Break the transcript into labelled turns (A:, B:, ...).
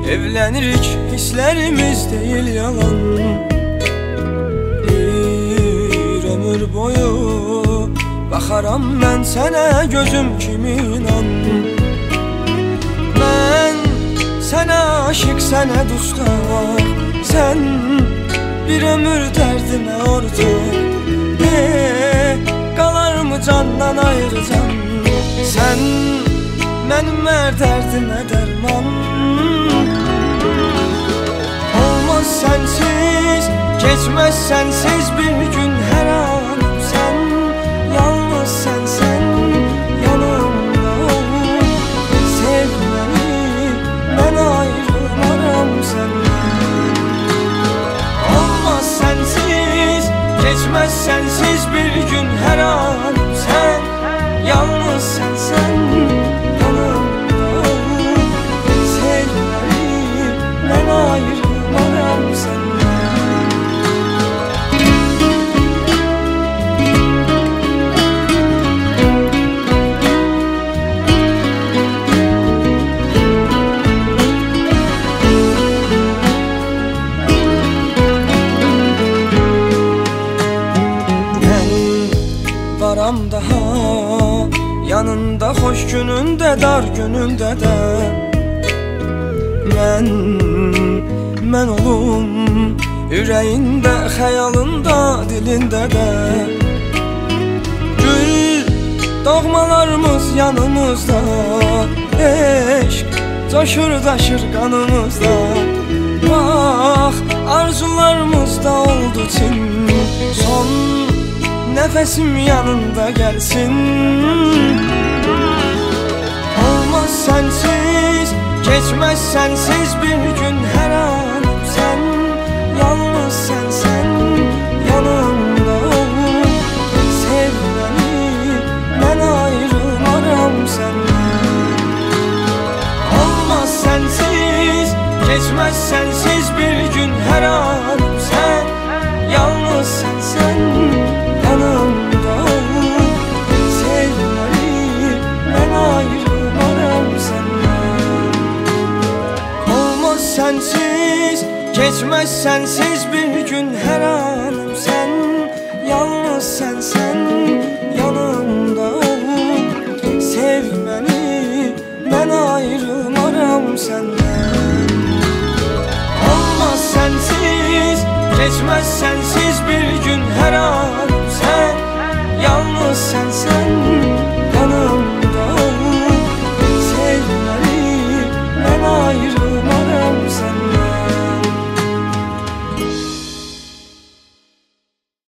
A: Evlenirik, hislerimiz değil yalan. Bir ömür boyu baxaram mən sənə gözüm kimi inan. Mən sənə aşık, sənə dustaq, sən bir ömür dərdimə ortaq. Qalar mı candan ayırcan, sən mənim hər dərdimə dərman. Olmaz sənsiz, keçməz sənsiz bir gün hər an. Sən, yalnız sənsən yanımda ol. Sev məni, mən ayrılmaram səndən. Olmaz sənsiz, keçməz sənsiz bir gün hər an. Sən, yalnız sənsən yanımda ol. Sev məni, mən ayrılmaram səndən. Varam daha yanında, xoş günündə, dar günündə də. Mən olum ürəyində, xəyalında, dilində də. Gül doğmalarımız yanımızda, eşq coşur daşır qanımızda. Bax arzularımız da oldu çin, son nəfəsim yanında gəlsin. Olmaz sənsiz, keçməz sənsiz bir gün hər an. Sən, yalnız sənsən yanımda ol. Sev məni, mən ayrılmaram səndən. Olmaz sənsiz, keçməz sənsiz bir gün hər an. Sən, yalnız sənsən yanımda ol. Sev məni, mən ayrılmaram səndən. Olmaz sənsiz, keçməz sənsiz bir gün hər an. Sən, yalnız sənsən yanımda ol. Sev məni, mən ayrılmaram səndən. Olmaz sənsiz, keçməz sənsiz